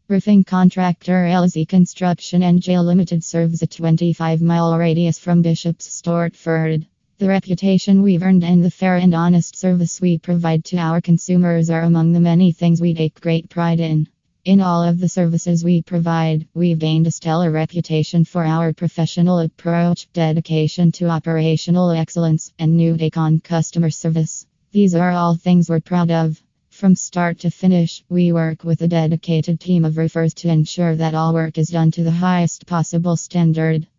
Roofing contractor LZ Construction NJ Limited serves a 25-mile radius from Bishop's Stortford. The reputation we've earned and the fair and honest service we provide to our consumers are among the many things we take great pride in. In all of the services we provide, we've gained a stellar reputation for our professional approach, dedication to operational excellence, and new take on customer service. These are all things we're proud of. From start to finish, we work with a dedicated team of roofers to ensure that all work is done to the highest possible standard.